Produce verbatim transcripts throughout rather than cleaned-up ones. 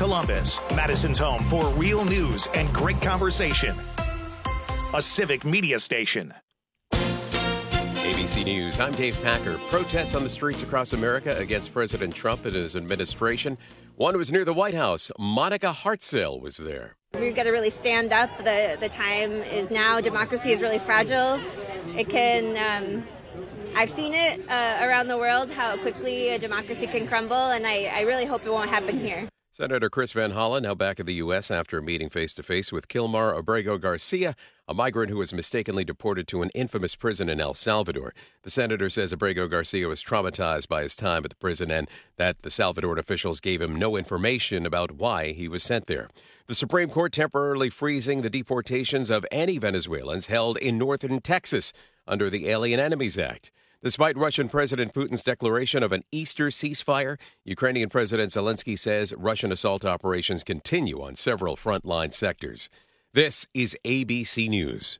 Columbus, Madison's home for real news and great conversation. A Civic Media station. A B C News, I'm Dave Packer. Protests on the streets across America against President Trump and his administration. One was near the White House. Monica Hartzell was there. We've got to really stand up. The, the time is now. Democracy is really fragile. It can... Um, I've seen it uh, around the world, how quickly a democracy can crumble, and I, I really hope it won't happen here. Senator Chris Van Hollen now back in the U S after a meeting face-to-face with Kilmar Abrego Garcia, a migrant who was mistakenly deported to an infamous prison in El Salvador. The senator says Abrego Garcia was traumatized by his time at the prison and that the Salvadoran officials gave him no information about why he was sent there. The Supreme Court temporarily freezing the deportations of any Venezuelans held in northern Texas under the Alien Enemies Act. Despite Russian President Putin's declaration of an Easter ceasefire, Ukrainian President Zelensky says Russian assault operations continue on several frontline sectors. This is A B C News.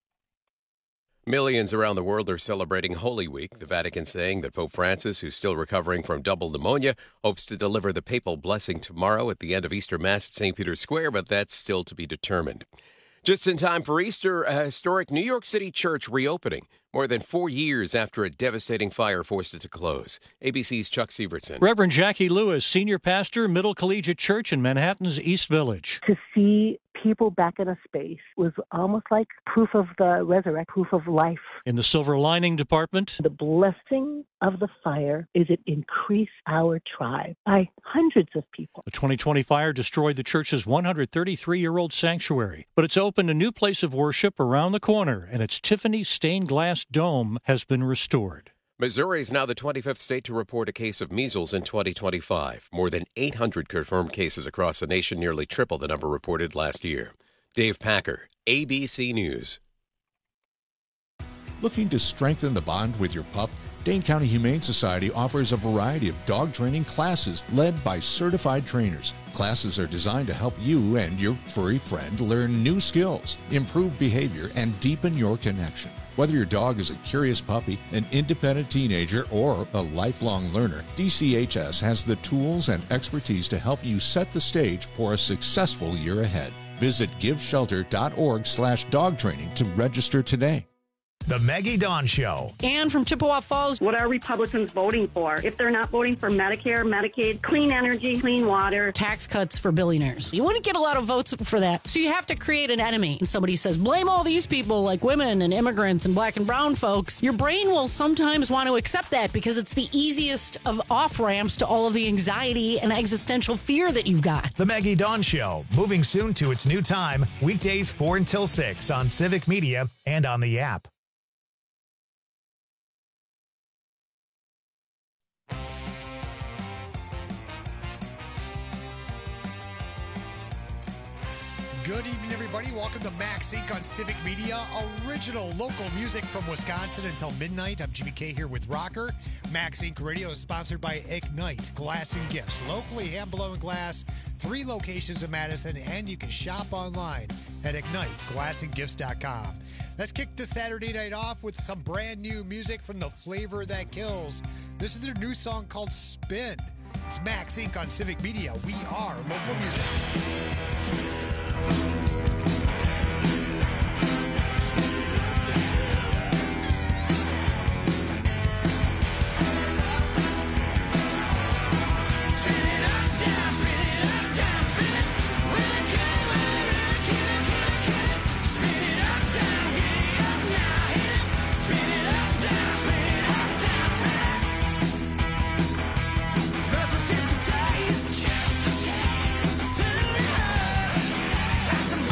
Millions around the world are celebrating Holy Week, the Vatican saying that Pope Francis, who's still recovering from double pneumonia, hopes to deliver the papal blessing tomorrow at the end of Easter Mass at Saint Peter's Square, but that's still to be determined. Just in time for Easter, a historic New York City church reopening more than four years after a devastating fire forced it to close. A B C's Chuck Sievertson. Reverend Jackie Lewis, senior pastor, Middle Collegiate Church in Manhattan's East Village. To see people back in a space was almost like proof of the resurrection, proof of life. In the Silver Lining Department, the blessing of the fire is it increased our tribe by hundreds of people. The twenty twenty fire destroyed the church's one hundred thirty-three-year-old sanctuary, but it's opened a new place of worship around the corner, and its Tiffany stained glass dome has been restored. Missouri is now the twenty-fifth state to report a case of measles in twenty twenty-five. More than eight hundred confirmed cases across the nation, nearly triple the number reported last year. Dave Packer, A B C News. Looking to strengthen the bond with your pup? Dane County Humane Society offers a variety of dog training classes led by certified trainers. Classes are designed to help you and your furry friend learn new skills, improve behavior, and deepen your connection. Whether your dog is a curious puppy, an independent teenager, or a lifelong learner, D C H S has the tools and expertise to help you set the stage for a successful year ahead. Visit giveshelter.org slash dog training to register today. The Maggie Dawn Show. Ann from Chippewa Falls. What are Republicans voting for? If they're not voting for Medicare, Medicaid, clean energy, clean water. Tax cuts for billionaires. You wouldn't get a lot of votes for that. So you have to create an enemy. And somebody says, blame all these people like women and immigrants and black and brown folks. Your brain will sometimes want to accept that because it's the easiest of off-ramps to all of the anxiety and existential fear that you've got. The Maggie Dawn Show, moving soon to its new time, weekdays four until six on Civic Media and on the app. Good evening, everybody. Welcome to Max Incorporated on Civic Media. Original local music from Wisconsin until midnight. I'm Jimmy K here with Rocker. Max Incorporated Radio is sponsored by Ignite Glass and Gifts. Locally hand-blown glass, three locations in Madison, and you can shop online at ignite glass and gifts dot com. Let's kick this Saturday night off with some brand new music from The Flavor That Kills. This is their new song called Spin. It's Max Incorporated on Civic Media. We are local music. First it's just a taste, to rehearse, have to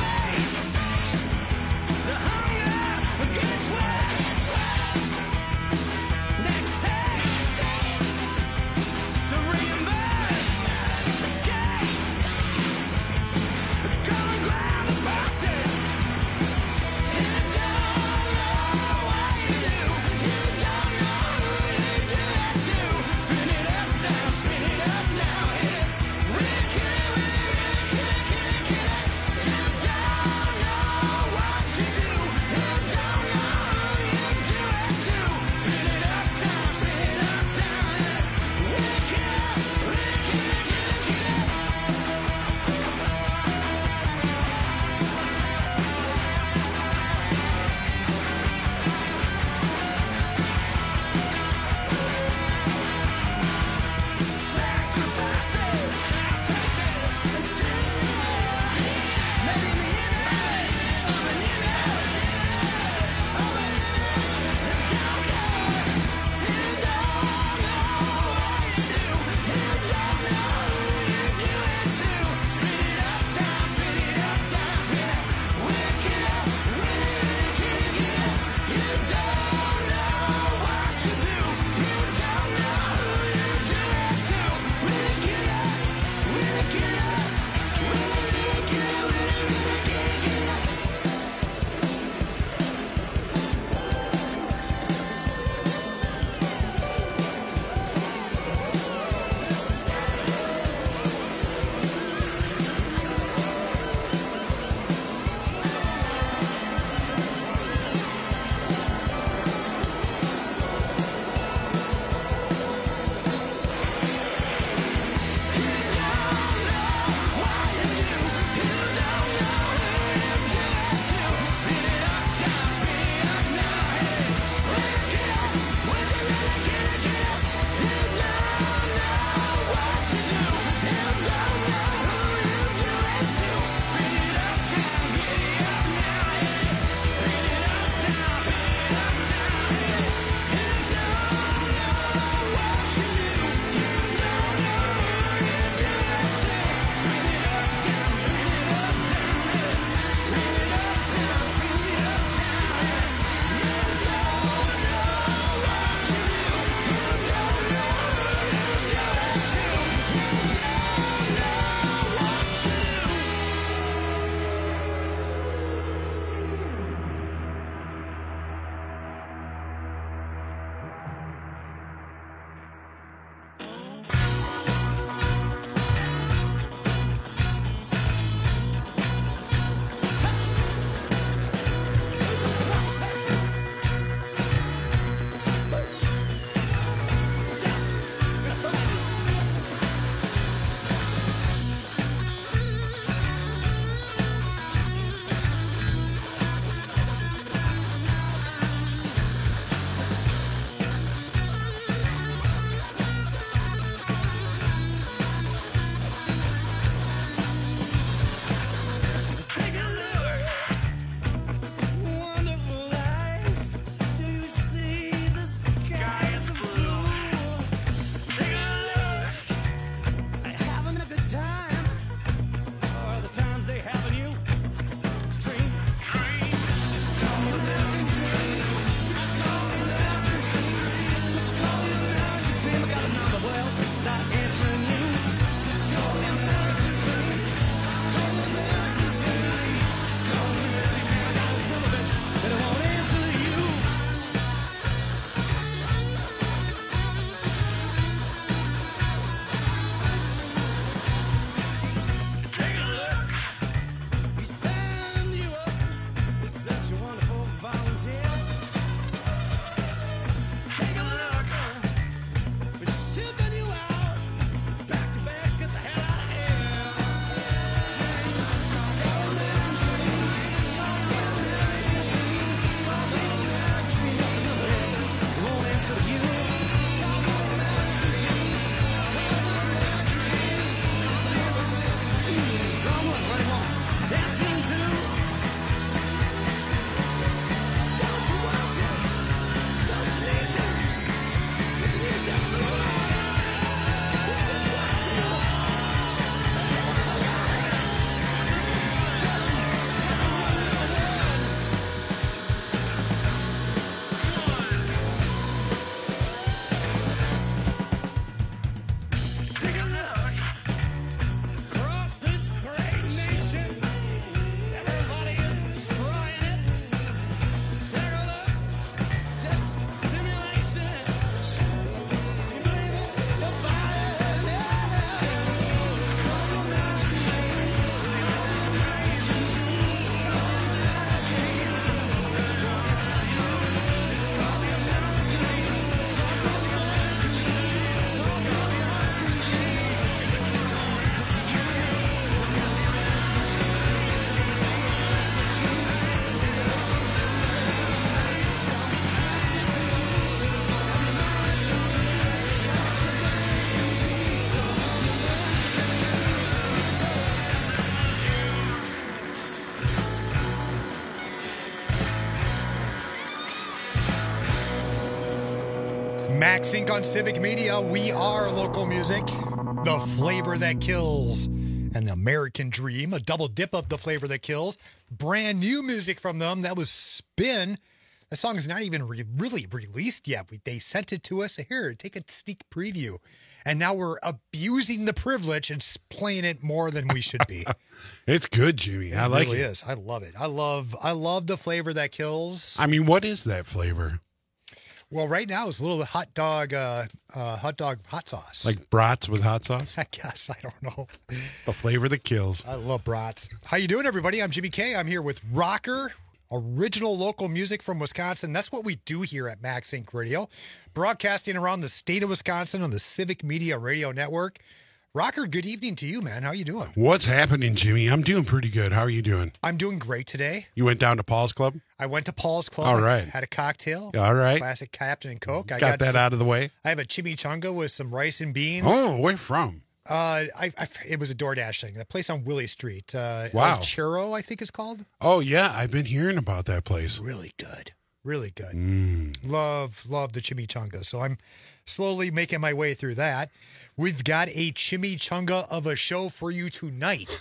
Max Inc on Civic Media. We are local music, the flavor that kills, and the American Dream, a double dip of the flavor that kills. Brand new music from them. That was Spin. The song is not even re- really released yet. We, they sent it to us. Here, take a sneak preview. And now we're abusing the privilege and playing it more than we should be. It's good, Jimmy. It I like really it. is. I love it. I love I love the flavor that kills. I mean, what is that flavor? Well, right now it's a little hot dog, uh, uh, hot dog hot sauce. Like brats with hot sauce? I guess. I don't know. The flavor that kills. I love brats. How you doing, everybody? I'm Jimmy K. I'm here with Rocker, original local music from Wisconsin. That's what we do here at Max Inc Radio, broadcasting around the state of Wisconsin on the Civic Media Radio Network. Rocker, good evening to you, man. How you doing? What's happening, Jimmy? I'm doing pretty good. How are you doing? I'm doing great today. You went down to Paul's Club? I went to Paul's Club. All right. Had a cocktail. All right. Classic Captain and Coke. I got, got that some, out of the way? I have a chimichanga with some rice and beans. Oh, where from? Uh, I, I it was a DoorDash thing. The place on Willie Street. Uh, Wow. El Churro, I think it's called. Oh, yeah. I've been hearing about that place. Really good. Really good. Mm. Love, love the chimichanga. So I'm slowly making my way through that. We've got a chimichanga of a show for you tonight.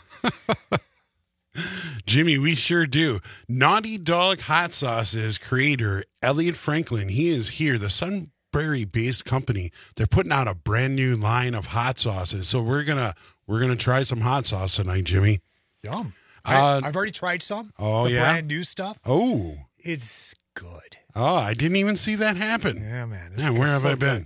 Jimmy, we sure do. Naughty Dog Hot Sauce's creator, Elliot Franklin, he is here. The Sunbury-based company, they're putting out a brand new line of hot sauces. So we're gonna we're gonna try some hot sauce tonight, Jimmy. Yum. Uh, I, I've already tried some. Oh, the yeah? brand new stuff. Oh. It's good. Oh, I didn't even see that happen. Yeah, man. It's Man, good. where have So I been? good.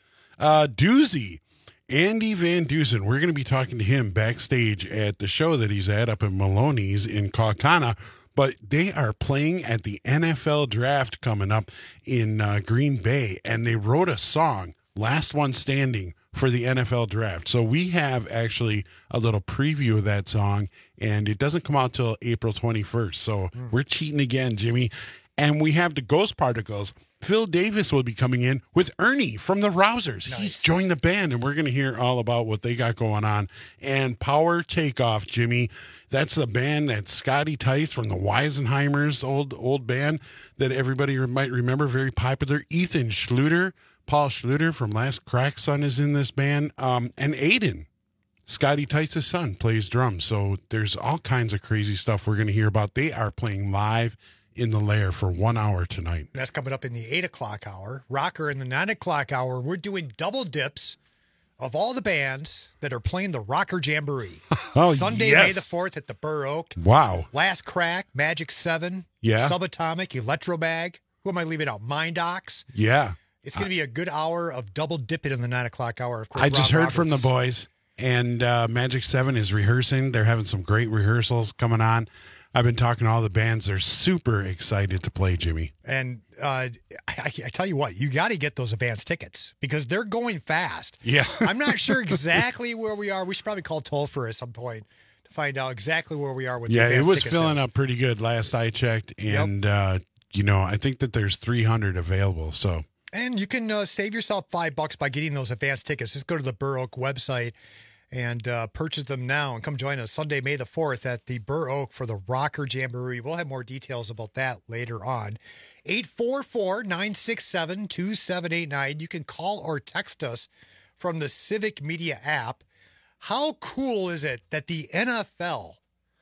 Uh, Doozy. Andy Van Dusen, we're going to be talking to him backstage at the show that he's at up in Maloney's in Kaukauna, but they are playing at the N F L draft coming up in uh, Green Bay, and they wrote a song, Last One Standing, for the N F L draft. So we have actually a little preview of that song, and it doesn't come out till April twenty-first. So mm. we're cheating again, Jimmy. And we have the Ghost Particles. Phil Davis will be coming in with Ernie from the Rousers. Nice. He's joined the band, and we're going to hear all about what they got going on. And Power Takeoff, Jimmy. That's the band that Scotty Tice from the Weisenheimers, old old band that everybody might remember, very popular. Ethan Schluter, Paul Schluter from Last Crack Son is in this band. Um, and Aiden, Scotty Tice's son, plays drums. So there's all kinds of crazy stuff we're going to hear about. They are playing live in the Lair for one hour tonight. That's coming up in the eight o'clock hour. Rocker in the nine o'clock hour. We're doing double dips of all the bands that are playing the Rocker Jamboree. Oh, Sunday, yes. May the fourth at the Burr Oak. Wow. Last Crack, Magic Seven, Yeah. Subatomic, Electrobag. Who am I leaving out? Mindox. Yeah. It's going to be a good hour of double dipping in the nine o'clock hour. Of course, I just Rob heard from the Roberts. boys, and uh, Magic Seven is rehearsing. They're having some great rehearsals coming on. I've been talking to all the bands. They're super excited to play, Jimmy. And uh, I, I tell you what, you got to get those advance tickets because they're going fast. Yeah. I'm not sure exactly where we are. We should probably call toll free at some point to find out exactly where we are with the Yeah, it advance was ticket filling sales. up pretty good last I checked. And, uh, you know, I think that there's three hundred available. So And you can uh, save yourself five bucks by getting those advance tickets. Just go to the Burr Oak website and uh, purchase them now and come join us Sunday, May the fourth at the Burr Oak for the Rocker Jamboree. We'll have more details about that later on. eight four four, nine six seven, two seven eight nine. You can call or text us from the Civic Media app. How cool is it that the N F L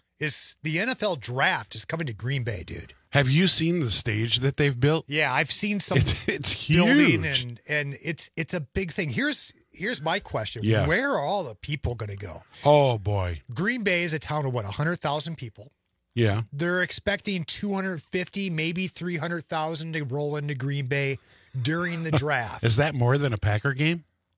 is the N F L draft is coming to Green Bay, dude? have you seen the stage that they've built? Yeah, I've seen some It's, it's building huge. and and it's it's a big thing. Here's here's my question. Yeah. Where are all the people going to go? Oh, boy. Green Bay is a town of what, one hundred thousand people. Yeah. They're expecting two hundred fifty, maybe three hundred thousand to roll into Green Bay during the draft. Is that more than a Packer game?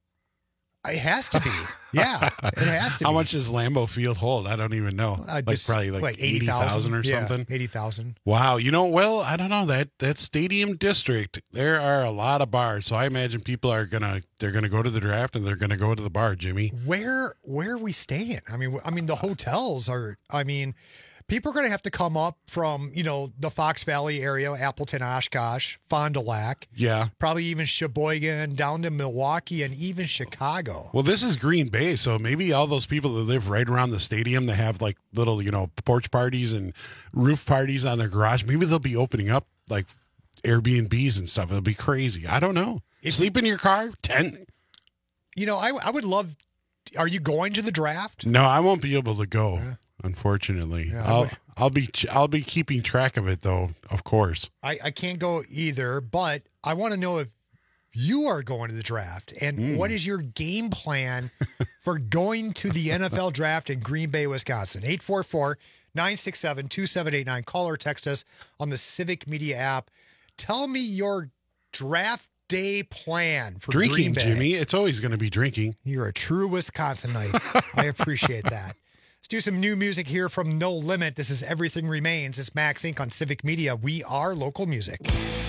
It has to be. Yeah, it has to How be. much does Lambeau Field hold? I don't even know. Uh, like just probably like, like eighty thousand or Yeah, something. eighty thousand. Wow. You know, well, I don't know that that stadium district. There are a lot of bars, so I imagine people are gonna they're gonna go to the draft and they're gonna go to the bar, Jimmy. Where where are we staying? I mean, I mean the hotels are. I mean, people are going to have to come up from you know the Fox Valley area, Appleton, Oshkosh, Fond du Lac, Yeah. probably even Sheboygan, down to Milwaukee, and even Chicago. Well, this is Green Bay, so maybe all those people that live right around the stadium that have like little, you know, porch parties and roof parties on their garage, maybe they'll be opening up like Airbnbs and stuff. It'll be crazy. I don't know. If- Sleep in your car? ten? You know, I, I would love. Are you going to the draft? No, I won't be able to go, yeah. unfortunately. Yeah, I'll would, I'll be I'll be keeping track of it, though, of course. I, I can't go either, but I want to know if you are going to the draft and mm. what is your game plan for going to the N F L draft in Green Bay, Wisconsin? eight four four, nine six seven, two seven eight nine. Call or text us on the Civic Media app. Tell me your draft day plan for drinking, Green Bay. Jimmy. It's always going to be drinking. You're a true Wisconsinite. I appreciate that. Let's do some new music here from No Limit. This is Everything Remains. It's Max Incorporated on Civic Media. We are local music.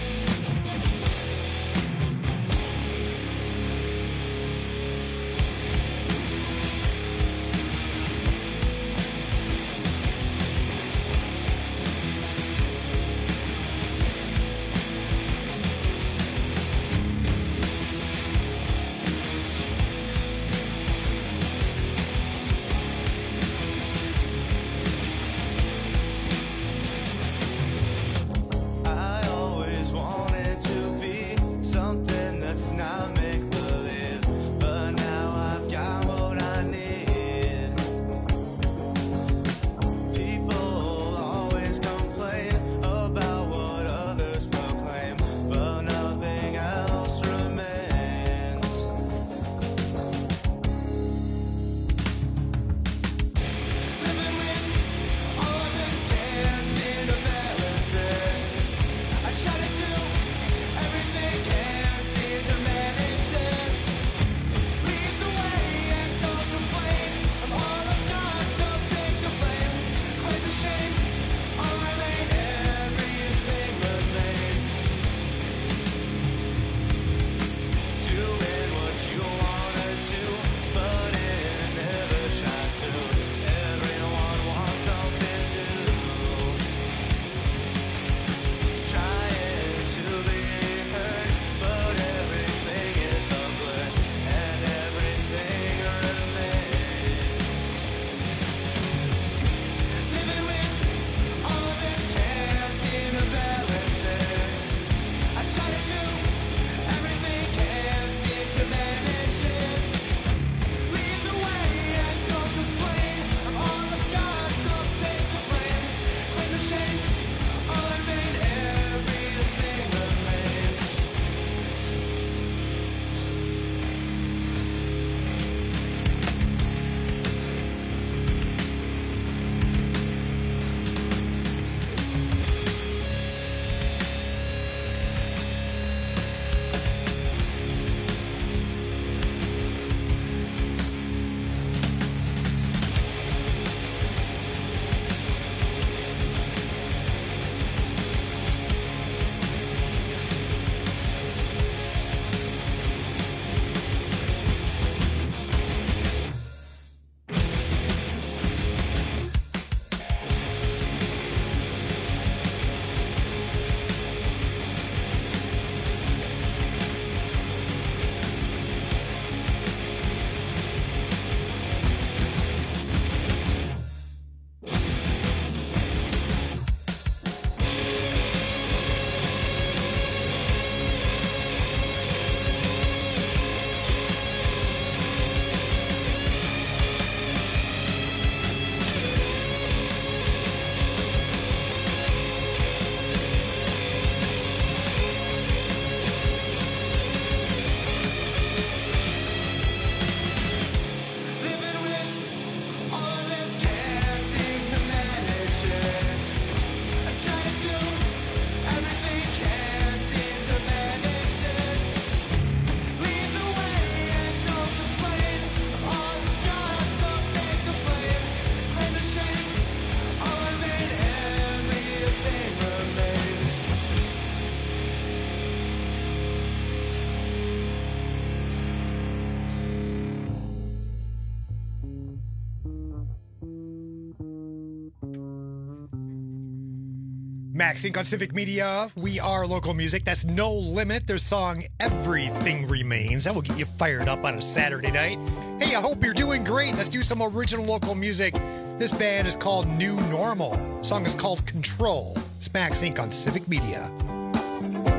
Max Inc on Civic Media. We are local music. That's No Limit. Their song Everything Remains. That will get you fired up on a Saturday night. Hey, I hope you're doing great. Let's do some original local music. This band is called New Normal. The song is called Control. It's Max Inc on Civic Media.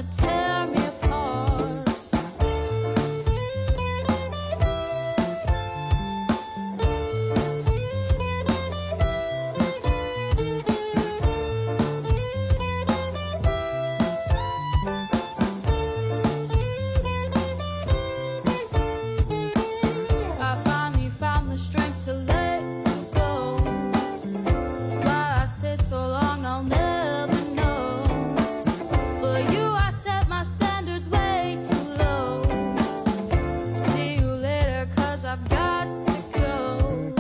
gonna tear me apart. I finally found the strength to let you go. Why I stayed so long, I'll never know. For you, I set my standards way too low. See you later, 'cause I've got to go.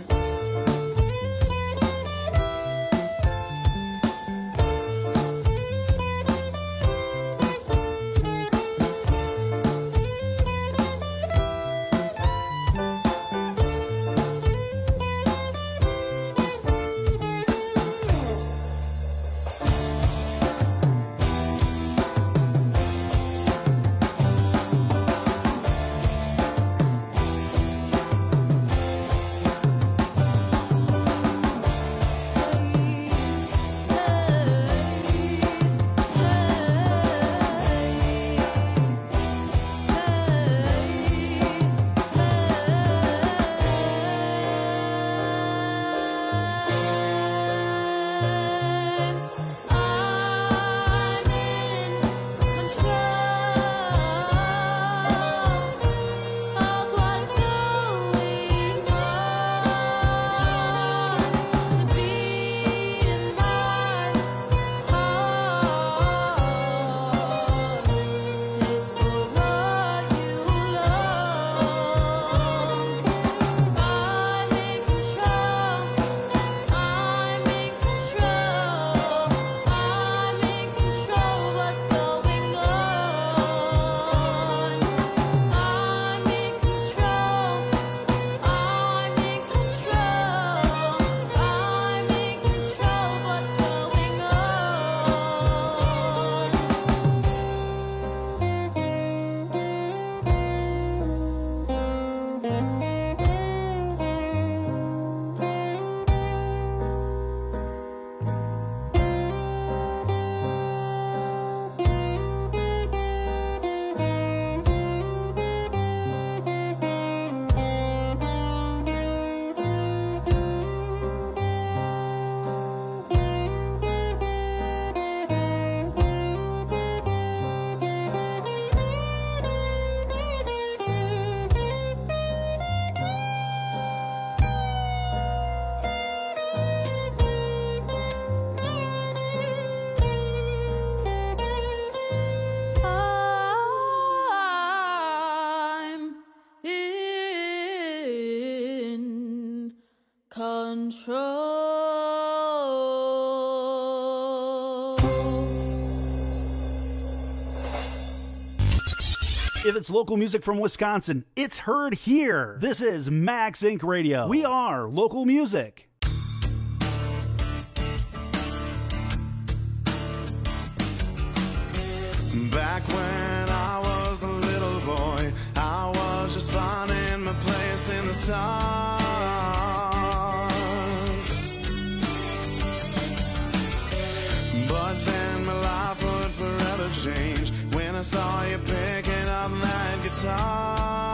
I'm in control of what's going on. To be in my heart is for what you love. I'm in control. I'm in control. I'm in control of what's going on. I'm in control. I'm in control. I'm in control of what's going I'm in control. If it's local music from Wisconsin, it's heard here. This is Max Inc Radio. We are local music. Back when I was a little boy, I was just finding my place in the stars. But then my life would forever change when I saw you picking up that guitar.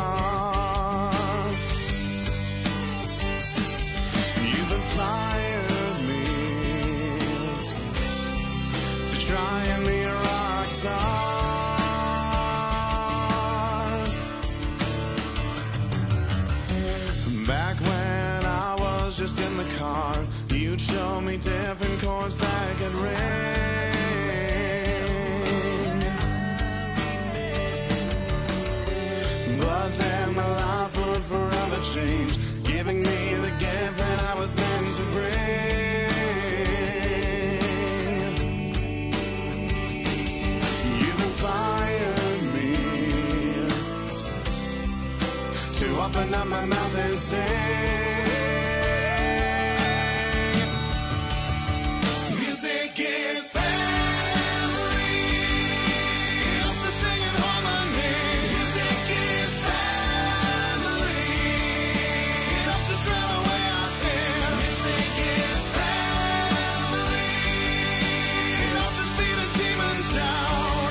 You've inspired me to try and be a rock star. Back when I was just in the car, you'd show me different chords that could ring. But then my life would forever change, giving me the gift that I was meant to bring. You've inspired me to open up my mouth and sing. Music is family. It helps us sing in harmony. Music is family. It helps us drown away our sin. Music is family. It helps us beat the demons down.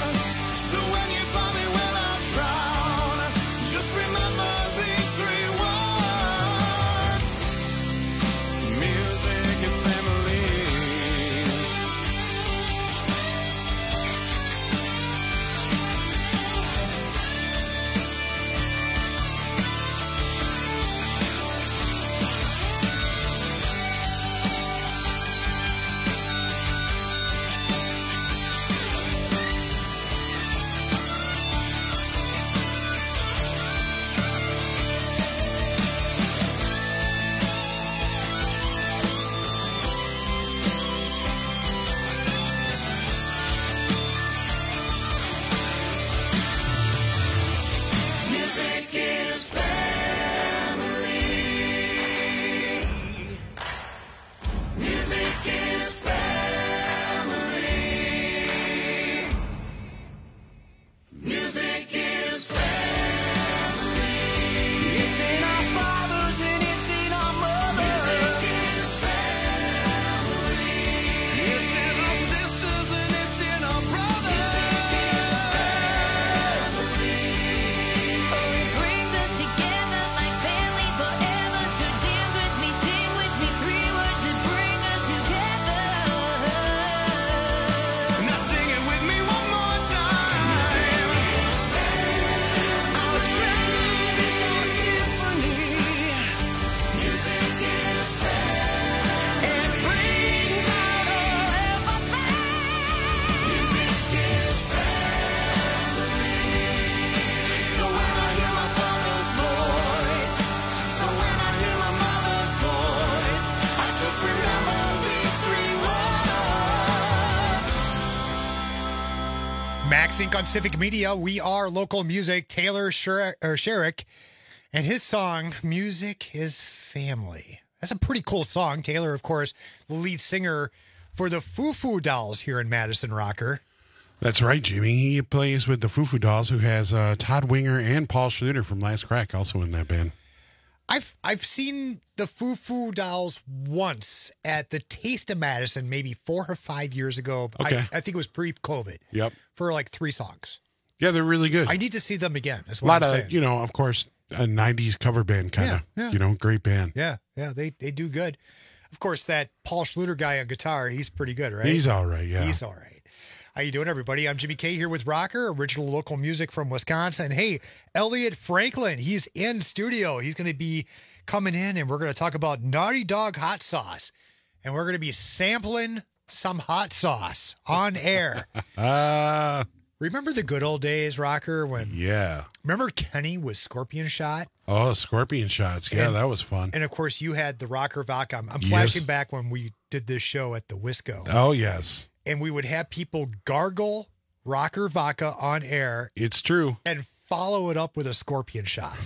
Max Inc on Civic Media. We are local music. Taylor Sher- or Sherrick and his song, Music is Family. That's a pretty cool song. Taylor, of course, the lead singer for the Foo Foo Dolls here in Madison, Rocker. That's right, Jimmy. He plays with the Foo Foo Dolls, who has uh, Todd Winger and Paul Schluter from Last Crack also in that band. I've I've seen the Foo Foo Dolls once at the Taste of Madison, maybe four or five years ago. Okay. I, I think it was pre-COVID. Yep. For like three songs. Yeah, they're really good. I need to see them again. That's A what lot I'm of, saying. you know, of course, a nineties cover band kind of, Yeah, yeah. you know, great band. Yeah, yeah, they they do good. Of course, that Paul Schluter guy on guitar, he's pretty good, right? He's all right, yeah. He's all right. How you doing, everybody? I'm Jimmy K here with Rocker, original local music from Wisconsin. Hey, Elliot Franklin, he's in studio. He's going to be coming in, and we're going to talk about Naughty Dog hot sauce. And we're going to be sampling some hot sauce on air. Uh, Remember the good old days, Rocker, when... yeah. Remember Kenny was Scorpion Shot? Oh, Scorpion Shots. Yeah, And- that was fun. And, of course, you had the Rocker Vodka. I'm, I'm Yes. flashing back when we did this show at the Wisco. Oh, yes. And we would have people gargle Rocker Vodka on air It's true. and follow it up with a Scorpion Shot.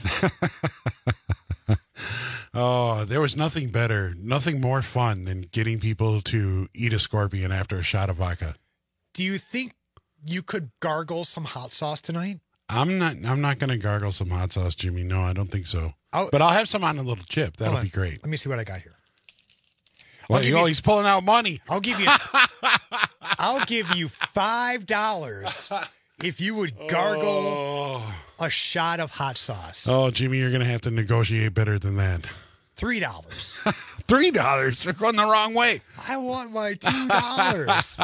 Oh, there was nothing better, nothing more fun than getting people to eat a scorpion after a shot of vodka. Do you think you could gargle some hot sauce tonight? I'm not. I'm not going to gargle some hot sauce, Jimmy. No, I don't think so. I'll- but I'll have some on a little chip. That'll Hold on. be great. Let me see what I got here. Well, give oh, you- he's pulling out money. I'll give you I'll give you five dollars if you would gargle Oh. a shot of hot sauce. Oh, Jimmy, you're going to have to negotiate better than that. Three dollars. Three dollars. We're going the wrong way. I want my two dollars.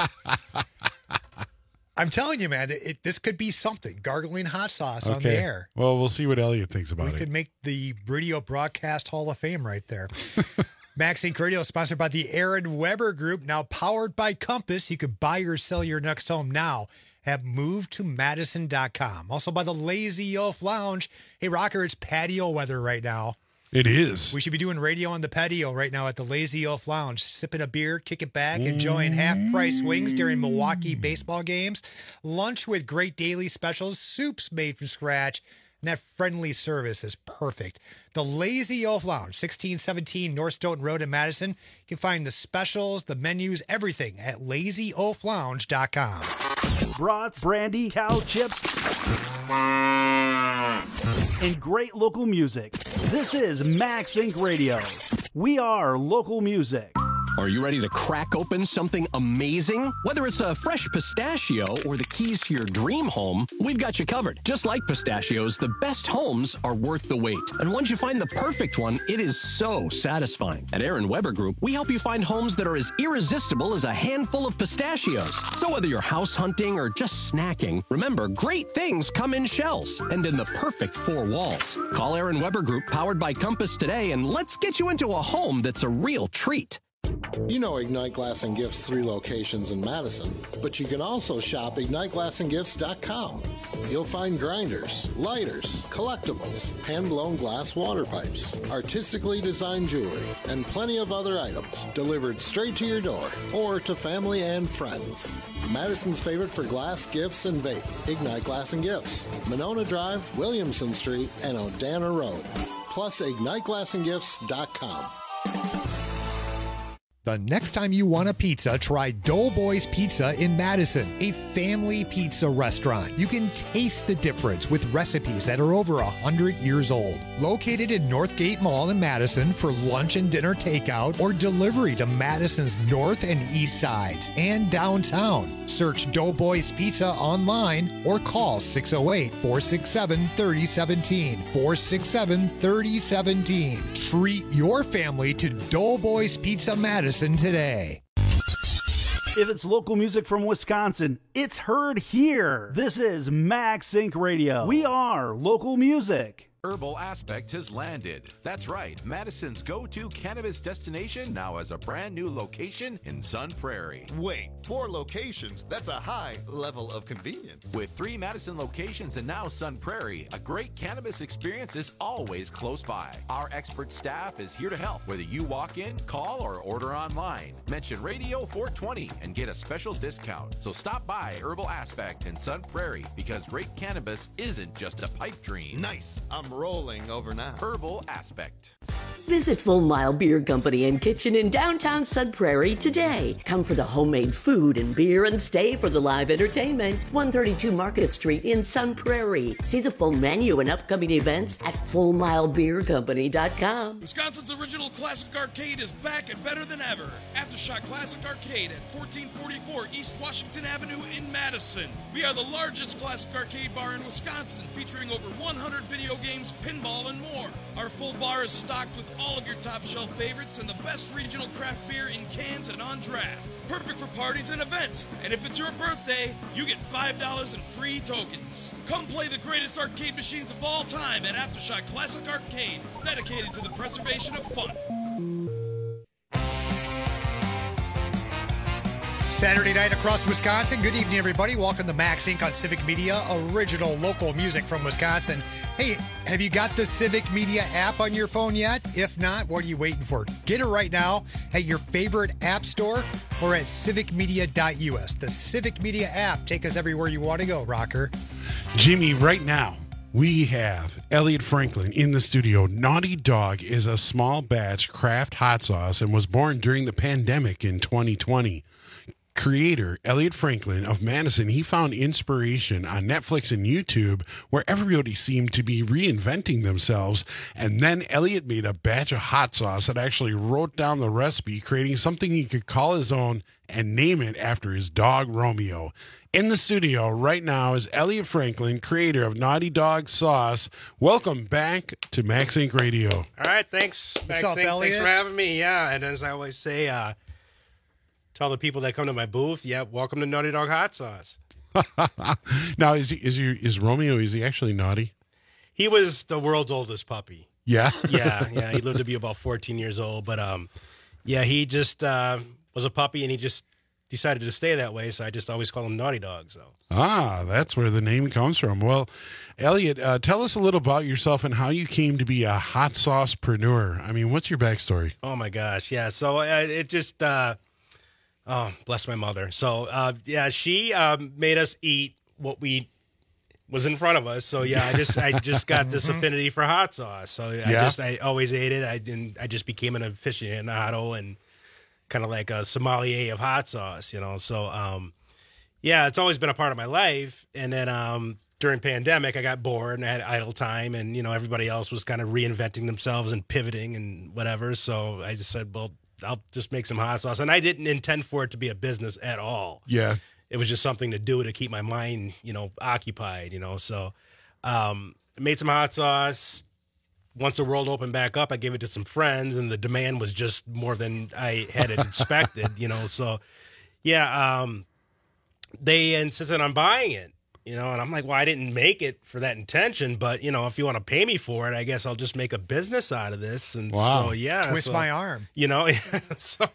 I'm telling you, man, it, this could be something. Gargling hot sauce on the air. Well, we'll see what Elliot thinks about We it. could make the Radio Broadcast Hall of Fame right there. Max Inc Radio is sponsored by the Aaron Weber Group, now powered by Compass. You could buy or sell your next home now at move to madison dot com. Also by the Lazy Oaf Lounge. Hey, Rocker, it's patio weather right now. It is. We should be doing radio on the patio right now at the Lazy Oaf Lounge, sipping a beer, kick it back, enjoying half-price wings during Milwaukee baseball games, lunch with great daily specials, soups made from scratch, and that friendly service is perfect. The Lazy Oaf Lounge, sixteen seventeen North Stoughton Road in Madison. You can find the specials, the menus, everything at lazy oaf lounge dot com. Brats, brandy, cow chips, and great local music. This is Max Inc Radio. We are local music. Are you ready to crack open something amazing? Whether it's a fresh pistachio or the keys to your dream home, we've got you covered. Just like pistachios, the best homes are worth the wait. And once you find the perfect one, it is so satisfying. At Aaron Weber Group, we help you find homes that are as irresistible as a handful of pistachios. So whether you're house hunting or just snacking, remember, great things come in shells and in the perfect four walls. Call Aaron Weber Group, powered by Compass today, and let's get you into a home that's a real treat. You know Ignite Glass and Gifts' three locations in Madison, but you can also shop ignite glass and gifts dot com. You'll find grinders, lighters, collectibles, hand-blown glass water pipes, artistically designed jewelry, and plenty of other items delivered straight to your door or to family and friends. Madison's favorite for glass, gifts, and vape, Ignite Glass and Gifts, Monona Drive, Williamson Street, and Odana Road. Plus ignite glass and gifts dot com. The next time you want a pizza, try Doughboys Pizza in Madison, a family pizza restaurant. You can taste the difference with recipes that are over one hundred years old. Located in Northgate Mall in Madison for lunch and dinner takeout or delivery to Madison's north and east sides and downtown. Search Doughboys Pizza online or call six oh eight, four six seven, three oh one seven, four six seven, three oh one seven. Treat your family to Doughboys Pizza Madison today. If it's local music from Wisconsin, it's heard here. This is Max Inc Radio. We are local music. Herbal Aspect has landed. That's right, Madison's go-to cannabis destination now has a brand new location in Sun Prairie. Wait, four locations? That's a high level of convenience. With three Madison locations and now Sun Prairie, a great cannabis experience is always close by. Our expert staff is here to help, whether you walk in, call, or order online. Mention Radio four twenty and get a special discount. So stop by Herbal Aspect in Sun Prairie, because great cannabis isn't just a pipe dream. Nice. I'm rolling over now. Herbal Aspect. Visit Full Mile Beer Company and Kitchen in downtown Sun Prairie today. Come for the homemade food and beer and stay for the live entertainment. one thirty-two Market Street in Sun Prairie. See the full menu and upcoming events at full mile beer company dot com. Wisconsin's original classic arcade is back and better than ever. Aftershock Classic Arcade at fourteen forty-four East Washington Avenue in Madison. We are the largest classic arcade bar in Wisconsin, featuring over one hundred video games, pinball, and more. Our full bar is stocked with all of your top shelf favorites and the best regional craft beer in cans and on draft. Perfect for parties and events. And if it's your birthday, you get five dollars in free tokens. Come play the greatest arcade machines of all time at Aftershock Classic Arcade, dedicated to the preservation of fun. Saturday night across Wisconsin. Good evening, everybody. Welcome to Max Incorporated on Civic Media, original local music from Wisconsin. Hey, have you got the Civic Media app on your phone yet? If not, what are you waiting for? Get it right now at your favorite app store or at civic media dot u s. The Civic Media app. Take us everywhere you want to go, Rocker. Jimmy, right now, we have Elliot Franklin in the studio. Naughty Dog is a small batch craft hot sauce and was born during the pandemic in twenty twenty. Creator Elliot Franklin of Madison, he found inspiration on Netflix and YouTube, where everybody seemed to be reinventing themselves. And then Elliot made a batch of hot sauce and actually wrote down the recipe, creating something he could call his own and name it after his dog, Romeo. In the studio right now is Elliot Franklin, creator of Naughty Dog Sauce. Welcome back to Max Inc Radio. All right, thanks. Max up, Inc. Elliot? Thanks for having me. Yeah, and as I always say, uh, tell the people that come to my booth, yeah, welcome to Naughty Dog Hot Sauce. Now, is he, is he, is Romeo, is he actually naughty? He was the world's oldest puppy. Yeah? yeah, yeah. He lived to be about fourteen years old. But, um, yeah, he just uh, was a puppy, and he just decided to stay that way, so I just always call him Naughty Dog. So. Ah, that's where the name comes from. Well, Elliot, uh, tell us a little about yourself and how you came to be a hot saucepreneur. I mean, what's your backstory? Oh, my gosh, yeah. So uh, it just... Uh, Oh, bless my mother. So, uh, yeah, she um, made us eat what we was in front of us. So, yeah, I just I just got this affinity for hot sauce. So, I Yeah. just I always ate it. I didn't. I just became an aficionado and kind of like a sommelier of hot sauce, you know. So, um, yeah, it's always been a part of my life. And then um, during pandemic, I got bored and I had idle time, and you know, everybody else was kind of reinventing themselves and pivoting and whatever. So, I just said, well, I'll just make some hot sauce. And I didn't intend for it to be a business at all. Yeah. It was just something to do to keep my mind, you know, occupied, you know. So um, I made some hot sauce. Once the world opened back up, I gave it to some friends, and the demand was just more than I had expected, you know. So, yeah, um, they insisted on buying it, you know. And I'm like, well, I didn't make it for that intention, but, you know, if you want to pay me for it, I guess I'll just make a business out of this. And Wow. so, yeah. Twist so, my arm. You know, so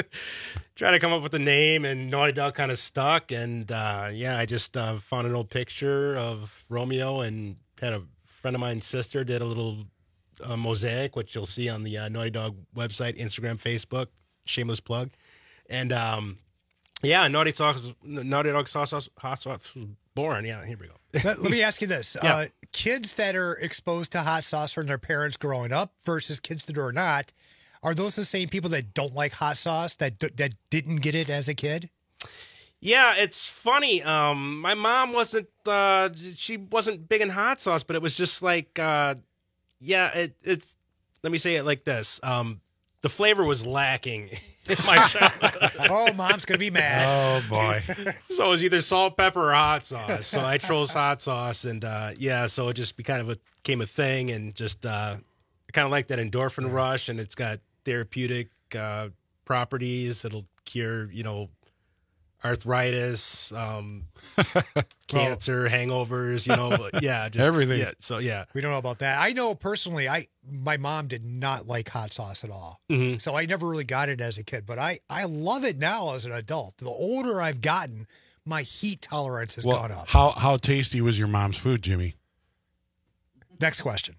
try to come up with a name, and Naughty Dog kind of stuck. And, uh, yeah, I just uh, found an old picture of Romeo and had a friend of mine's sister did a little uh, mosaic, which you'll see on the uh, Naughty Dog website, Instagram, Facebook, shameless plug. And, um, yeah, Naughty Dog, Naughty Dog sauce, sauce, hot sauce was born. Yeah, here we go. let, let me ask you this. Yeah. Uh, kids that are exposed to hot sauce from their parents growing up versus kids that are not, are those the same people that don't like hot sauce, that d- that didn't get it as a kid? Yeah, it's funny. Um, my mom wasn't, uh, she wasn't big in hot sauce, but it was just like, uh, yeah, it, it's, let me say it like this. Um, the flavor was lacking in my childhood. Oh, mom's going to be mad. Oh, boy. So it was either salt, pepper, or hot sauce. So I chose hot sauce, and uh, yeah, so it just be kind of a, became a thing, and just uh, I kind of like that endorphin rush, and it's got therapeutic uh, properties. It'll cure, you know, arthritis, um, cancer, hangovers, you know, but yeah, just Everything. Yeah, so yeah, We don't know about that. I know personally, I my mom did not like hot sauce at all. Mhm. So I never really got it as a kid, but I, I love it now as an adult. The older I've gotten, my heat tolerance has Well, gone up. how how tasty was your mom's food, Jimmy? Next question.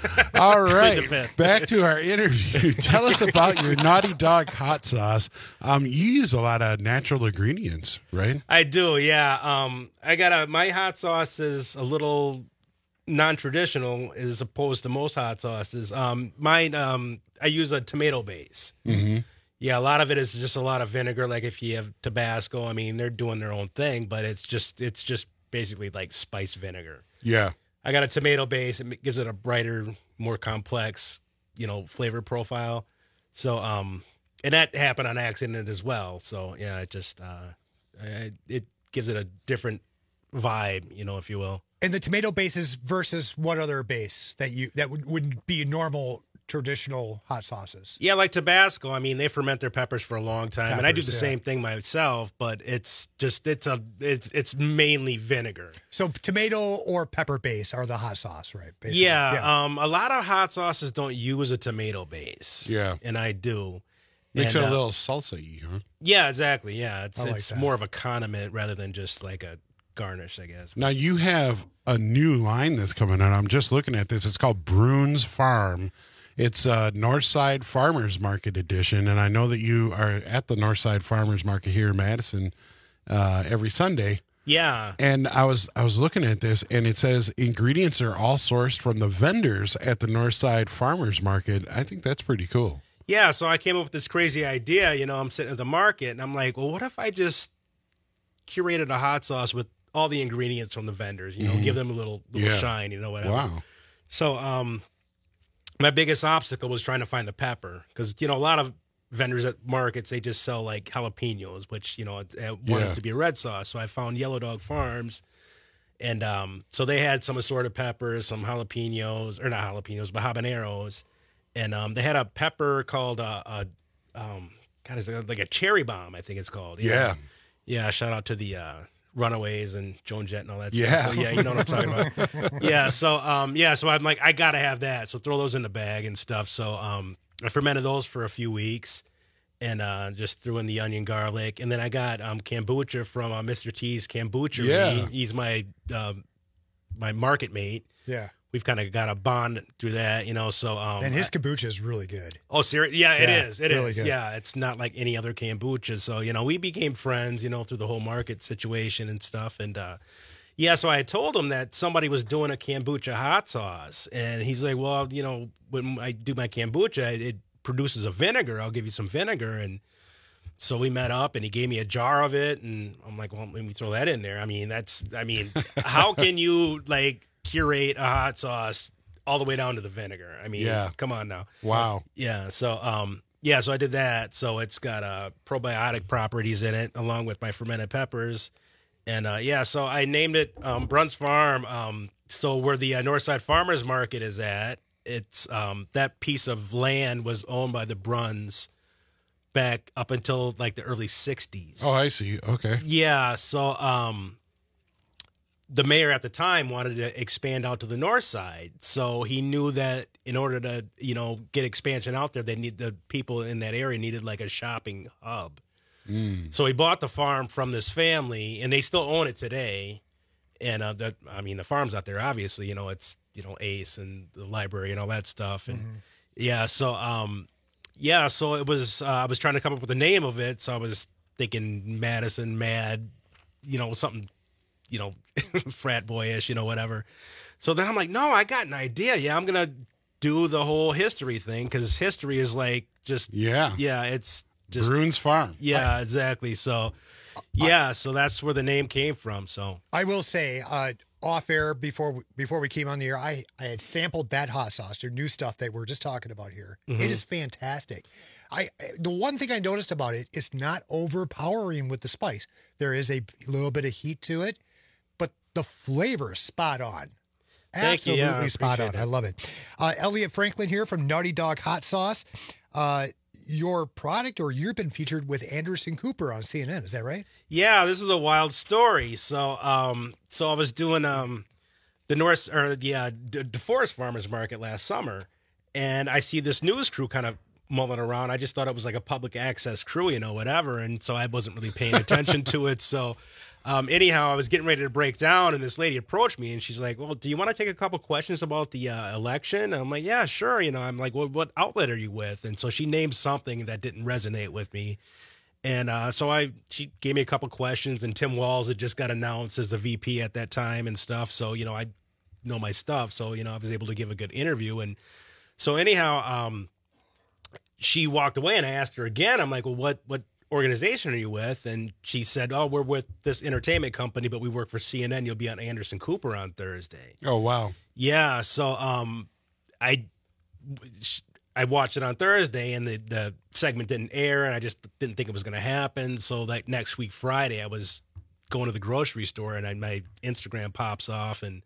All right, defend. back to our interview. Tell us about your Naughty Dog hot sauce. Um, you use a lot of natural ingredients, right? I do. Yeah, um, I got a my hot sauce is a little non-traditional as opposed to most hot sauces. Um, mine, um, I use a tomato base. Mm-hmm. Yeah, a lot of it is just a lot of vinegar. Like if you have Tabasco, I mean, they're doing their own thing, but it's just it's just basically like spice vinegar. Yeah. I got a tomato base. It gives it a brighter, more complex, you know, flavor profile. So, um, and that happened on accident as well. So, yeah, it just uh, it, it gives it a different vibe, you know, if you will. And the tomato bases versus what other base that you that would wouldn't be normal traditional hot sauces? Yeah, like Tabasco. I mean, they ferment their peppers for a long time, and I do the Peppers, yeah. same thing myself. But it's just it's a it's it's mainly vinegar. So tomato or pepper base are the hot sauce, right? Basically. Yeah, um, a lot of hot sauces don't use a tomato base. Yeah. and I do. Makes And, it a uh, little salsa-y, huh? Yeah, exactly. Yeah, it's I like it's that. more of a condiment rather than just like a garnish, I guess. Now you have a new line that's coming out. I'm just looking at this. It's called Bruins Farm. It's a Northside Farmers Market edition, and I know that you are at the Northside Farmers Market here in Madison uh, every Sunday. Yeah. And I was I was looking at this, and it says ingredients are all sourced from the vendors at the Northside Farmers Market. I think that's pretty cool. Yeah, so I came up with this crazy idea. You know, I'm sitting at the market, and I'm like, well, what if I just curated a hot sauce with all the ingredients from the vendors? You know, Mhm. give them a little little Yeah. shine. You know, whatever. Wow. So, um, my biggest obstacle was trying to find the pepper because you know a lot of vendors at markets they just sell like jalapenos, which you know I wanted Yeah. it to be a red sauce. So I found Yellow Dog Farms, and um, so they had some assorted peppers, some jalapenos or not jalapenos, but habaneros, and um, they had a pepper called uh, uh um, God, is it like a cherry bomb? I think it's called. you know? Yeah. yeah. Shout out to the uh, Runaways and Joan Jett and all that Yeah. stuff. So yeah, you know what I'm talking about. yeah. So um yeah, so I'm like, I gotta have that. So throw those in the bag and stuff. So um I fermented those for a few weeks and uh just threw in the onion garlic. And then I got um kombucha from uh, Mister T's Kombucha. Yeah. He's my um my market mate. Yeah. We've kind of got a bond through that, you know. So um And his I- kombucha is really good. Oh, serious? Yeah, it Yeah, is. It is. really good. Yeah, it's not like any other kombucha. So, you know, we became friends, you know, through the whole market situation and stuff. And, uh, yeah, so I told him that somebody was doing a kombucha hot sauce. And he's like, well, you know, when I do my kombucha, it produces a vinegar. I'll give you some vinegar. And so we met up and he gave me a jar of it. And I'm like, well, let me throw that in there. I mean, that's, I mean, how can you, like, curate a hot sauce all the way down to the vinegar? I mean, Yeah. come on now. Wow. Yeah. So, um, yeah, so I did that. So it's got uh, probiotic properties in it, along with my fermented peppers, and uh, yeah. So I named it um, Bruns Farm. Um, so where the uh, Northside Farmers Market is at, it's um, that piece of land was owned by the Bruns back up until like the early sixties. Oh, I see. Okay. Yeah. So, um, the mayor at the time wanted to expand out to the north side. So he knew that in order to, you know, get expansion out there, they need the people in that area needed like a shopping hub. Mm. So he bought the farm from this family and they still own it today. And, uh, that, I mean, the farm's out there, obviously, you know, it's, you know, Ace and the library and all that stuff. And yeah, so, um, yeah, so it was, uh, I was trying to come up with a name of it. So I was thinking Madison Mad, you know, something, you know, frat boyish, you know, whatever. So then I'm like, no, I got an idea. Yeah, I'm going to do the whole history thing because history is like just, Yeah. yeah, it's just. Bruins Farm. Yeah, exactly. So, yeah, so that's where the name came from. So, I will say, uh, off air before we, before we came on the air, I, I had sampled that hot sauce, their new stuff that we're just talking about here. Mhm. It is fantastic. I the one thing I noticed about it, it's not overpowering with the spice. There is a little bit of heat to it, but the flavor is spot on. Thank you. Absolutely Yeah, I spot on. appreciate I it. love it. Uh, Elliot Franklin here from Naughty Dog Hot Sauce. Uh, your product, or you've been featured with Anderson Cooper on C N N. Is that right? Yeah, this is a wild story. So, um, so I was doing um, the North or the uh, D- DeForest Farmers Market last summer, and I see this news crew kind of mulling around. I just thought it was like a public access crew, you know, whatever, and so I wasn't really paying attention to it. So, um, anyhow, I was getting ready to break down, and this lady approached me, and she's like, "Well, do you want to take a couple questions about the uh, election?" And I'm like, "Yeah, sure." You know, I'm like, "Well, what outlet are you with?" And so she named something that didn't resonate with me. And uh, so I, she gave me a couple questions, and Tim Walz had just got announced as the V P at that time and stuff. So, you know, I know my stuff. So, you know, I was able to give a good interview. And so anyhow, um, she walked away, and I asked her again. I'm like, well, what, what organization are you with? And she said, oh, we're with this entertainment company, but we work for C N N. You'll be on Anderson Cooper on Thursday. Oh, wow. Yeah. So, um, I, I watched it on Thursday, and the, the segment didn't air, and I just didn't think it was going to happen. So like next week, Friday, I was going to the grocery store, and I, my Instagram pops off, and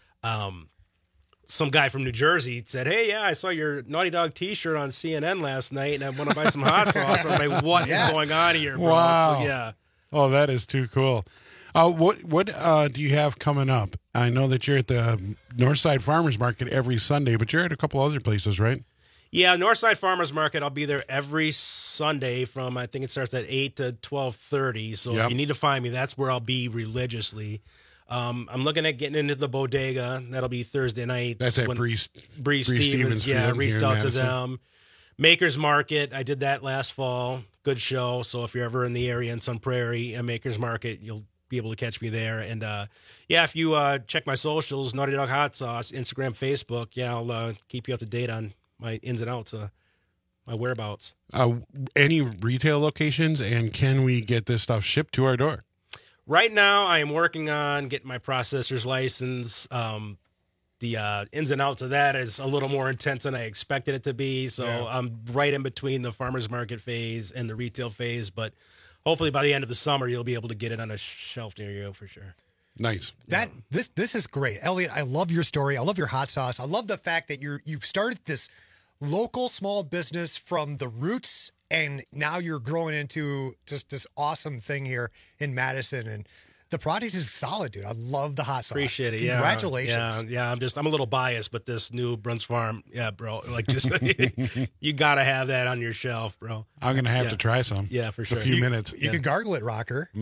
um, some guy from New Jersey said, hey, yeah, I saw your Naughty Dog t-shirt on C N N last night, and I want to buy some hot sauce. I'm like, what Yes. is going on here, bro? Wow. So, yeah. Oh, that is too cool. Uh, what what uh, do you have coming up? I know that you're at the Northside Farmers Market every Sunday, but you're at a couple other places, right? Yeah, Northside Farmers Market. I'll be there every Sunday from, I think it starts at eight to twelve thirty. So Yep. if you need to find me, that's where I'll be religiously. Um, I'm looking at getting into the bodega. That'll be Thursday night. That's at when- Bree- Bree Bree Stevens. Stevens Yeah, Field reached here in out to Madison. them. Makers Market. I did that last fall. Good show. So if you're ever in the area in Sun Prairie, a Makers Market, you'll be able to catch me there. And uh, yeah, if you uh, check my socials, Naughty Dog Hot Sauce, Instagram, Facebook, yeah, I'll uh, keep you up to date on my ins and outs, uh, my whereabouts. Uh, any retail locations, and can we get this stuff shipped to our door? Right now, I am working on getting my processor's license. Um, the uh, ins and outs of that is a little more intense than I expected it to be. So Yeah. I'm right in between the farmer's market phase and the retail phase. But hopefully by the end of the summer, you'll be able to get it on a shelf near you for sure. Nice. That this this is great, Elliot. I love your story. I love your hot sauce. I love the fact that you're you've started this local small business from the roots, and now you're growing into just this awesome thing here in Madison. And the product is solid, dude. I love the hot sauce. Appreciate it. Yeah. Congratulations. Yeah, yeah. I'm just I'm a little biased, but this new Bruns Farm, yeah, bro. Like just you gotta have that on your shelf, bro. I'm gonna have Yeah. to try some. Yeah, for A sure. few You- minutes. You can gargle it, Rocker.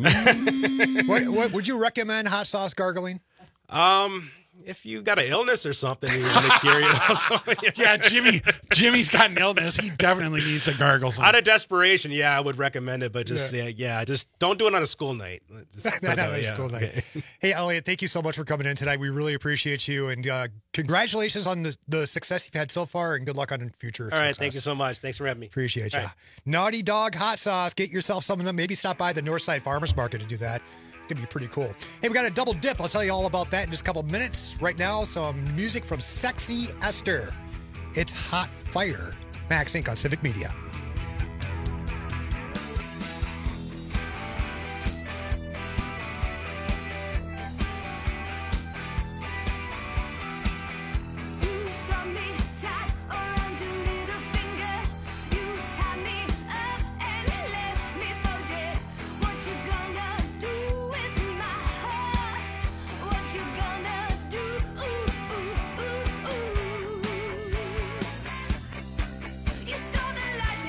what, what would you recommend hot sauce gargling? Um, if you got an illness or something, you want to cure it also. Yeah, Jimmy. Jimmy's got an illness. He definitely needs to gargle some. Out of desperation, yeah, I would recommend it, but just yeah, yeah, just don't do it on a school night. Just Not don't on do a it, yeah, school night. okay. Hey, Elliot, thank you so much for coming in tonight. We really appreciate you, and uh, congratulations on the, the success you've had so far, and good luck on future. All right, success. thank you so much. Thanks for having me. Appreciate you. All right. Naughty Dog hot sauce. Get yourself some of them. Maybe stop by the Northside Farmers Market to do that. It's going to be pretty cool. Hey, we got a double dip. I'll tell you all about that in just a couple minutes. Right now, some music from Sexy Esther. It's Hot Fire. Max Inc on Civic Media. You stole the light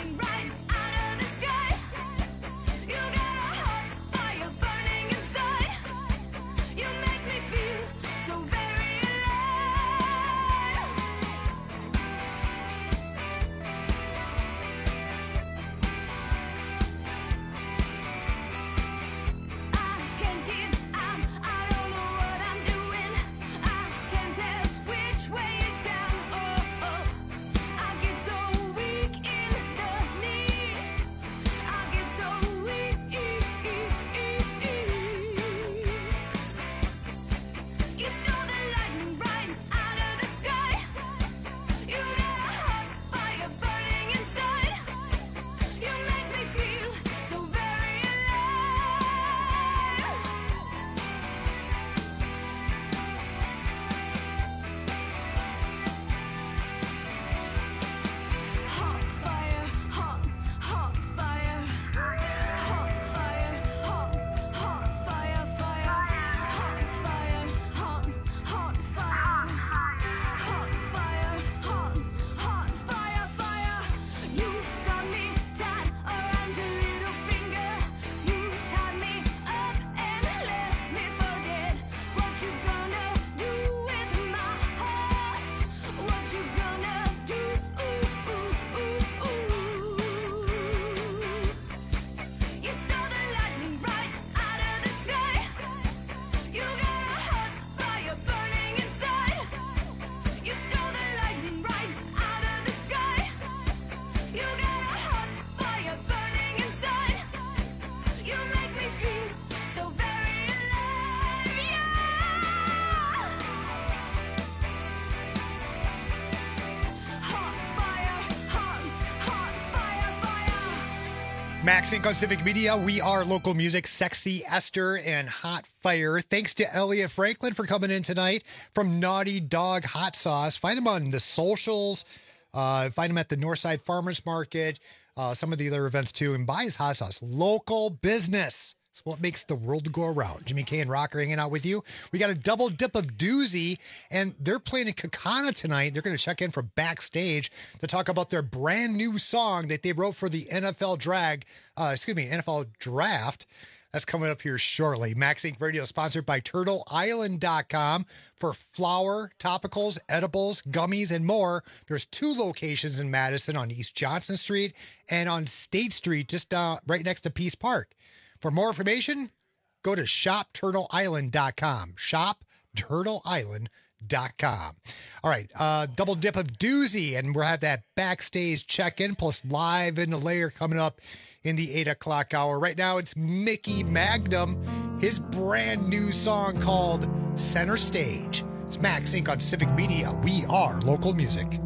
Max Inc on Civic Media. We are local music, Sexy Esther and Hot Fire. Thanks to Elliot Franklin for coming in tonight from Naughty Dog Hot Sauce. Find him on the socials. Uh, find him at the Northside Farmers Market. Uh, some of the other events too. And buy his hot sauce. Local business. It's what makes the world go around. Jimmy K and Rocker hanging out with you. We got a double dip of doozy, and they're playing in Kakana tonight. They're going to check in from backstage to talk about their brand new song that they wrote for the N F L drag, uh, excuse me, N F L draft. That's coming up here shortly. Max Inc Radio sponsored by Turtle Island dot com for flour, topicals, edibles, gummies, and more. There's two locations in Madison on East Johnson Street and on State Street, just uh, right next to Peace Park. For more information, go to shop turtle island dot com. shop turtle island dot com. All right, uh, double dip of doozy, and we'll have that backstage check-in plus live in the layer coming up in the eight o'clock hour. Right now, it's Mickey Magnum, his brand new song called Center Stage. It's Max Inc on Civic Media. We are local music.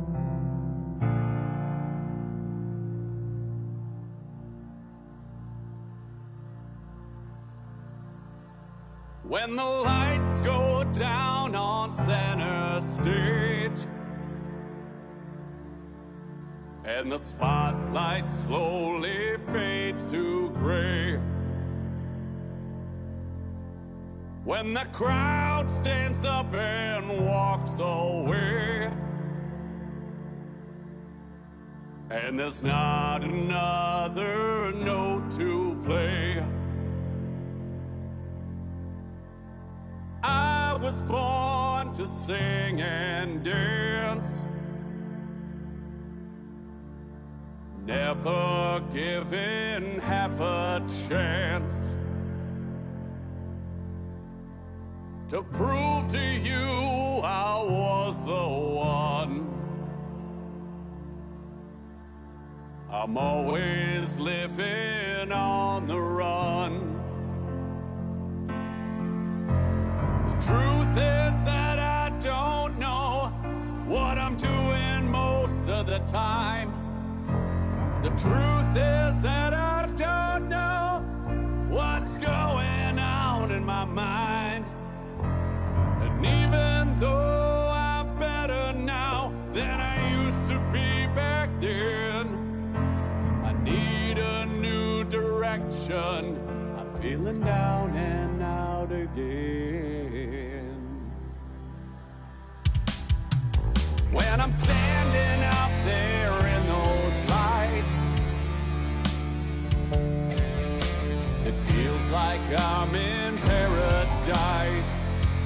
When the lights go down on center stage and the spotlight slowly fades to gray, when the crowd stands up and walks away, and there's not another note to play, I was born to sing and dance, never given half a chance to prove to you I was the one. I'm always living on the run. Truth is that I don't know what I'm doing most of the time. The truth is that I don't know what's going on in my mind. And even though I'm better now than I used to be back then, I need a new direction. I'm feeling down and out again. When I'm standing up there in those lights, it feels like I'm in paradise.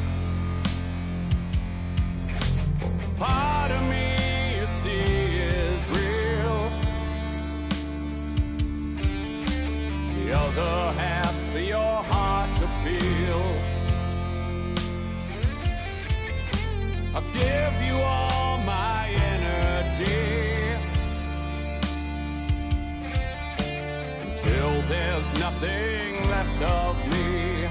Part of me, you see, is real. The other half's for your heart to feel. I'll give you all my energy until there's nothing left of me.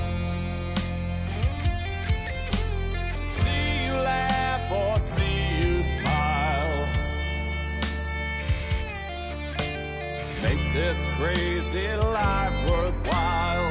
To see you laugh or see you smile makes this crazy life worthwhile.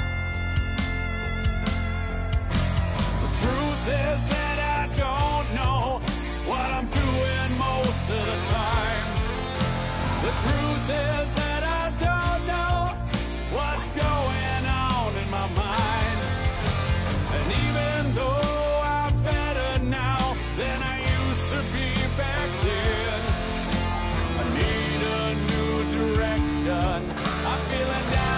The truth is that I don't know what I'm doing most of the time. The truth is that I don't know what's going on in my mind. And even though I'm better now than I used to be back then, I need a new direction. I'm feeling down.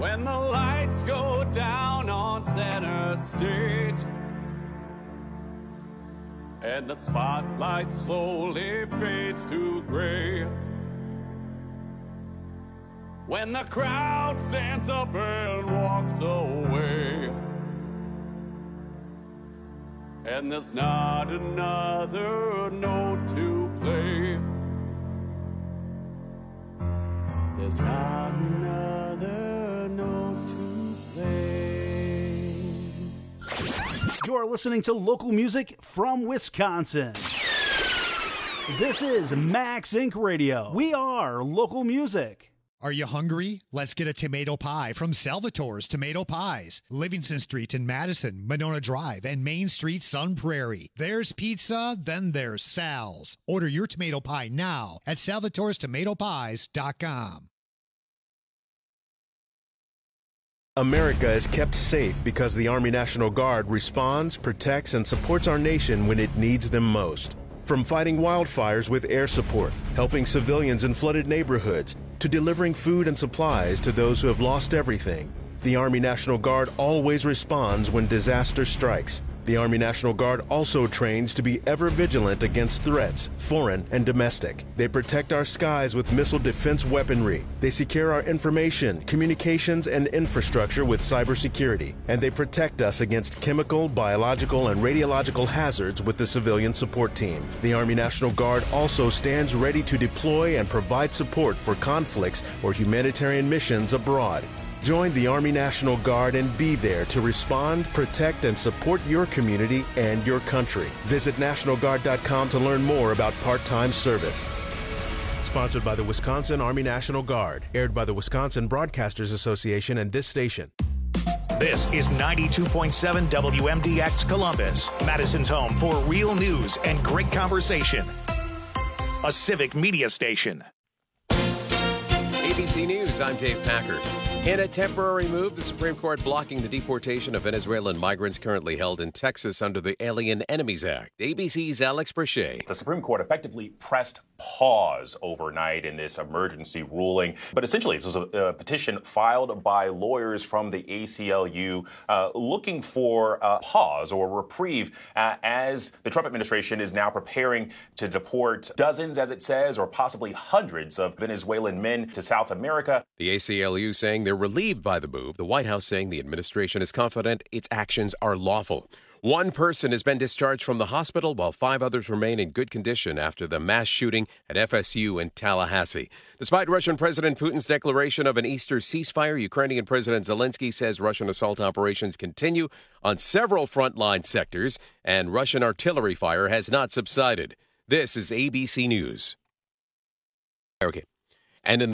when the lights go down on center stage and the spotlight slowly fades to gray, when the crowd stands up and walks away, and there's not another note to play. There's not another note to play. You're listening to local music from Wisconsin. This is Max Incorporated. Radio. We are local music. Are you hungry? Let's get a tomato pie from Salvatore's Tomato Pies. Livingston Street in Madison, Monona Drive, and Main Street, Sun Prairie. There's pizza, then there's Sal's. Order your tomato pie now at salvatores tomato pies dot com. America is kept safe because the Army National Guard responds, protects, and supports our nation when it needs them most. From fighting wildfires with air support, helping civilians in flooded neighborhoods, to delivering food and supplies to those who have lost everything, the Army National Guard always responds when disaster strikes. The Army National Guard also trains to be ever vigilant against threats, foreign and domestic. They protect our skies with missile defense weaponry. They secure our information, communications, and infrastructure with cybersecurity. And they protect us against chemical, biological, and radiological hazards with the civilian support team. The Army National Guard also stands ready to deploy and provide support for conflicts or humanitarian missions abroad. Join the Army National Guard and be there to respond, protect, and support your community and your country. Visit National Guard dot com to learn more about part-time service. Sponsored by the Wisconsin Army National Guard. Aired by the Wisconsin Broadcasters Association and this station. This is ninety-two point seven W M D X Columbus, Madison's home for real news and great conversation. A civic media station. A B C News, I'm Dave Packard. In a temporary move, the Supreme Court blocking the deportation of Venezuelan migrants currently held in Texas under the Alien Enemies Act. A B C's Alex Brachet. The Supreme Court effectively pressed pause overnight in this emergency ruling. But essentially, this was a, a petition filed by lawyers from the A C L U uh, looking for a pause or a reprieve uh, as the Trump administration is now preparing to deport dozens, as it says, or possibly hundreds of Venezuelan men to South America. The A C L U saying they're relieved by the move. The White House saying the administration is confident its actions are lawful. One person has been discharged from the hospital while five others remain in good condition after the mass shooting at F S U in Tallahassee. Despite Russian President Putin's declaration of an Easter ceasefire, Ukrainian President Zelensky says Russian assault operations continue on several frontline sectors and Russian artillery fire has not subsided. This is A B C News. Okay. And in the